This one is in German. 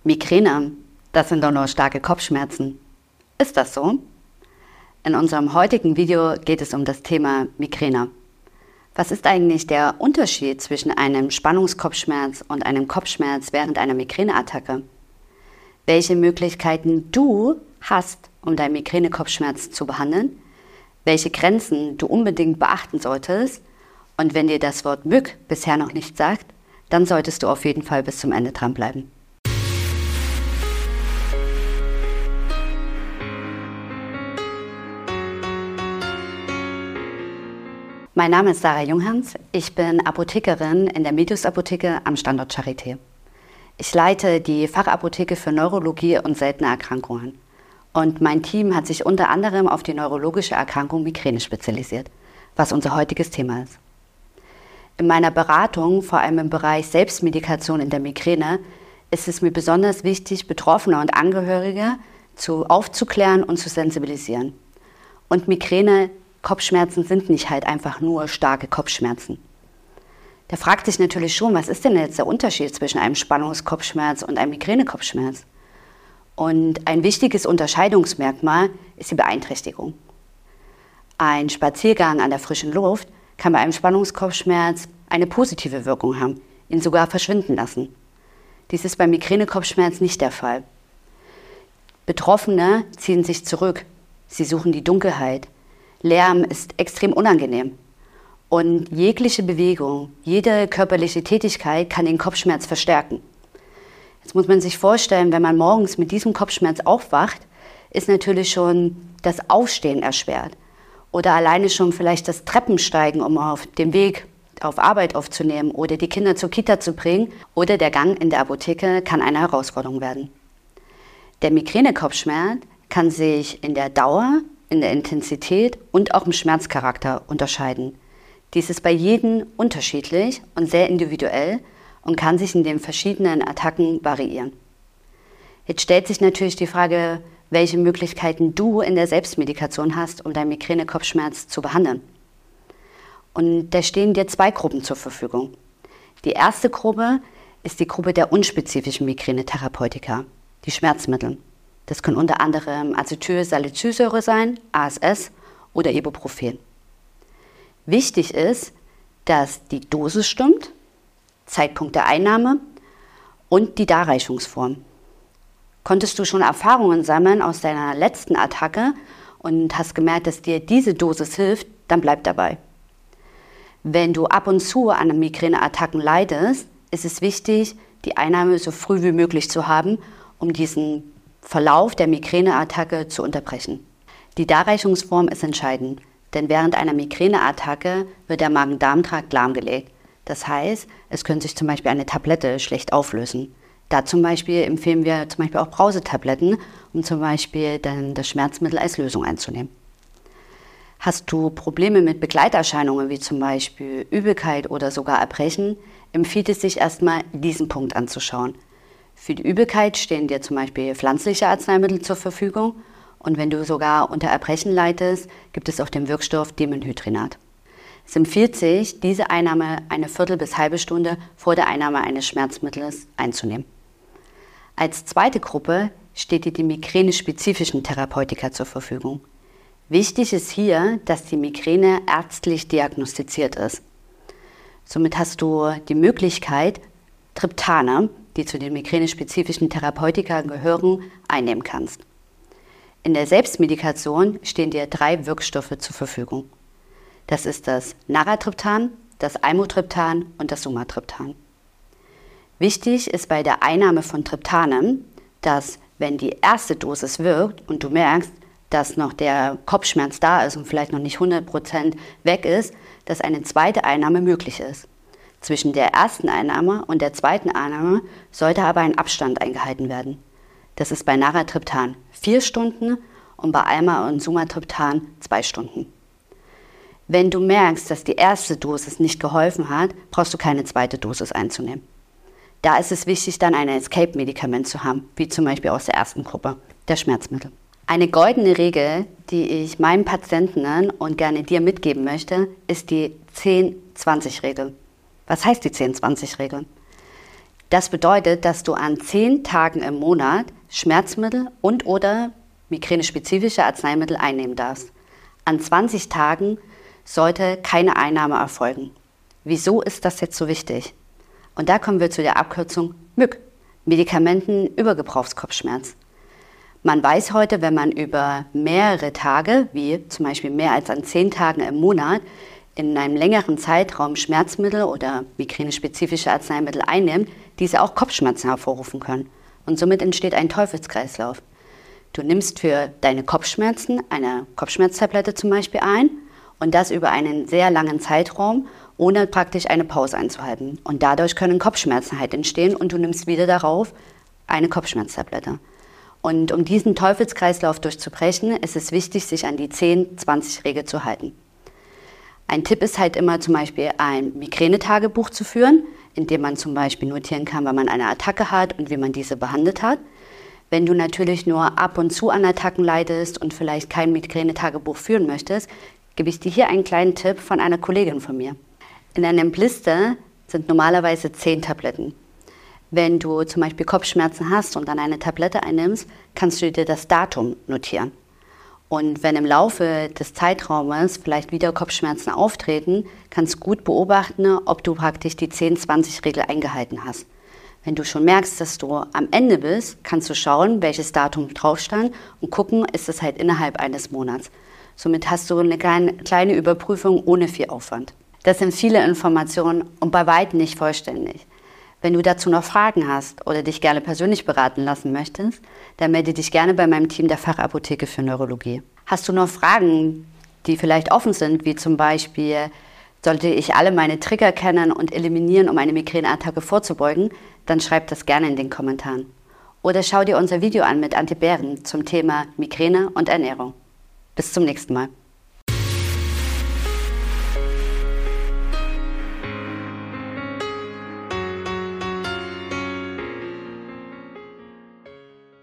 Migräne, das sind doch nur starke Kopfschmerzen. Ist das so? In unserem heutigen Video geht es um das Thema Migräne. Was ist eigentlich der Unterschied zwischen einem Spannungskopfschmerz und einem Kopfschmerz während einer Migräneattacke? Welche Möglichkeiten du hast, um deinen Migränekopfschmerz zu behandeln? Welche Grenzen du unbedingt beachten solltest? Und wenn dir das Wort MÜG bisher noch nicht sagt, dann solltest du auf jeden Fall bis zum Ende dranbleiben. Mein Name ist Sarah Junghans, ich bin Apothekerin in der Medius Apotheke am Standort Charité. Ich leite die Fachapotheke für Neurologie und seltene Erkrankungen. Und mein Team hat sich unter anderem auf die neurologische Erkrankung Migräne spezialisiert, was unser heutiges Thema ist. In meiner Beratung, vor allem im Bereich Selbstmedikation in der Migräne, ist es mir besonders wichtig, Betroffene und Angehörige aufzuklären und zu sensibilisieren. Und Kopfschmerzen sind nicht halt einfach nur starke Kopfschmerzen. Da fragt sich natürlich schon, was ist denn jetzt der Unterschied zwischen einem Spannungskopfschmerz und einem Migränekopfschmerz? Und ein wichtiges Unterscheidungsmerkmal ist die Beeinträchtigung. Ein Spaziergang an der frischen Luft kann bei einem Spannungskopfschmerz eine positive Wirkung haben, ihn sogar verschwinden lassen. Dies ist beim Migränekopfschmerz nicht der Fall. Betroffene ziehen sich zurück, sie suchen die Dunkelheit. Lärm ist extrem unangenehm und jegliche Bewegung, jede körperliche Tätigkeit kann den Kopfschmerz verstärken. Jetzt muss man sich vorstellen, wenn man morgens mit diesem Kopfschmerz aufwacht, ist natürlich schon das Aufstehen erschwert oder alleine schon vielleicht das Treppensteigen, um auf dem Weg auf Arbeit aufzunehmen oder die Kinder zur Kita zu bringen oder der Gang in der Apotheke kann eine Herausforderung werden. Der Migränekopfschmerz kann sich in der Dauer, in der Intensität und auch im Schmerzcharakter unterscheiden. Dies ist bei jedem unterschiedlich und sehr individuell und kann sich in den verschiedenen Attacken variieren. Jetzt stellt sich natürlich die Frage, welche Möglichkeiten du in der Selbstmedikation hast, um deinen Migränekopfschmerz zu behandeln. Und da stehen dir zwei Gruppen zur Verfügung. Die erste Gruppe ist die Gruppe der unspezifischen Migränetherapeutika, die Schmerzmittel. Das können unter anderem Acetylsalicylsäure sein, ASS oder Ibuprofen. Wichtig ist, dass die Dosis stimmt, Zeitpunkt der Einnahme und die Darreichungsform. Konntest du schon Erfahrungen sammeln aus deiner letzten Attacke und hast gemerkt, dass dir diese Dosis hilft, dann bleib dabei. Wenn du ab und zu an Migräneattacken leidest, ist es wichtig, die Einnahme so früh wie möglich zu haben, um diesen Verlauf der Migräneattacke zu unterbrechen. Die Darreichungsform ist entscheidend, denn während einer Migräneattacke wird der Magen-Darm-Trakt lahmgelegt. Das heißt, es könnte sich zum Beispiel eine Tablette schlecht auflösen. Da zum Beispiel empfehlen wir zum Beispiel auch Brausetabletten, um zum Beispiel dann das Schmerzmittel als Lösung einzunehmen. Hast du Probleme mit Begleiterscheinungen wie zum Beispiel Übelkeit oder sogar Erbrechen, empfiehlt es sich erstmal, diesen Punkt anzuschauen. Für die Übelkeit stehen dir zum Beispiel pflanzliche Arzneimittel zur Verfügung und wenn du sogar unter Erbrechen leidest, gibt es auch den Wirkstoff Dimenhydrinat. Es empfiehlt sich, diese Einnahme eine Viertel bis halbe Stunde vor der Einnahme eines Schmerzmittels einzunehmen. Als zweite Gruppe steht dir die migränespezifischen Therapeutika zur Verfügung. Wichtig ist hier, dass die Migräne ärztlich diagnostiziert ist. Somit hast du die Möglichkeit, Triptane, die zu den migränespezifischen Therapeutika gehören, einnehmen kannst. In der Selbstmedikation stehen dir 3 Wirkstoffe zur Verfügung. Das ist das Naratriptan, das Imotriptan und das Sumatriptan. Wichtig ist bei der Einnahme von Triptanen, dass wenn die erste Dosis wirkt und du merkst, dass noch der Kopfschmerz da ist und vielleicht noch nicht 100% weg ist, dass eine zweite Einnahme möglich ist. Zwischen der ersten Einnahme und der zweiten Einnahme sollte aber ein Abstand eingehalten werden. Das ist bei Naratriptan 4 Stunden und bei Alma und Sumatriptan 2 Stunden. Wenn du merkst, dass die erste Dosis nicht geholfen hat, brauchst du keine zweite Dosis einzunehmen. Da ist es wichtig, dann ein Escape-Medikament zu haben, wie zum Beispiel aus der ersten Gruppe, der Schmerzmittel. Eine goldene Regel, die ich meinen Patientinnen und gerne dir mitgeben möchte, ist die 10-20-Regel. Was heißt die 10-20-Regel? Das bedeutet, dass du an 10 Tagen im Monat Schmerzmittel und/oder migränespezifische Arzneimittel einnehmen darfst. An 20 Tagen sollte keine Einnahme erfolgen. Wieso ist das jetzt so wichtig? Und da kommen wir zu der Abkürzung MÜG, Medikamentenübergebrauchskopfschmerz. Man weiß heute, wenn man über mehrere Tage, wie zum Beispiel mehr als an 10 Tagen im Monat, in einem längeren Zeitraum Schmerzmittel oder migränespezifische Arzneimittel einnimmt, diese auch Kopfschmerzen hervorrufen können. Und somit entsteht ein Teufelskreislauf. Du nimmst für deine Kopfschmerzen eine Kopfschmerztablette zum Beispiel ein und das über einen sehr langen Zeitraum, ohne praktisch eine Pause einzuhalten. Und dadurch können Kopfschmerzen halt entstehen und du nimmst wieder darauf eine Kopfschmerztablette. Und um diesen Teufelskreislauf durchzubrechen, ist es wichtig, sich an die 10-20-Regel zu halten. Ein Tipp ist halt immer zum Beispiel ein Migränetagebuch zu führen, in dem man zum Beispiel notieren kann, wann man eine Attacke hat und wie man diese behandelt hat. Wenn du natürlich nur ab und zu an Attacken leidest und vielleicht kein Migränetagebuch führen möchtest, gebe ich dir hier einen kleinen Tipp von einer Kollegin von mir. In einem Blister sind normalerweise 10 Tabletten. Wenn du zum Beispiel Kopfschmerzen hast und dann eine Tablette einnimmst, kannst du dir das Datum notieren. Und wenn im Laufe des Zeitraumes vielleicht wieder Kopfschmerzen auftreten, kannst du gut beobachten, ob du praktisch die 10-20-Regel eingehalten hast. Wenn du schon merkst, dass du am Ende bist, kannst du schauen, welches Datum drauf stand und gucken, ist es halt innerhalb eines Monats. Somit hast du eine kleine Überprüfung ohne viel Aufwand. Das sind viele Informationen und bei weitem nicht vollständig. Wenn du dazu noch Fragen hast oder dich gerne persönlich beraten lassen möchtest, dann melde dich gerne bei meinem Team der Fachapotheke für Neurologie. Hast du noch Fragen, die vielleicht offen sind, wie zum Beispiel, sollte ich alle meine Trigger kennen und eliminieren, um eine Migräneattacke vorzubeugen, dann schreib das gerne in den Kommentaren. Oder schau dir unser Video an mit Antje Behren zum Thema Migräne und Ernährung. Bis zum nächsten Mal.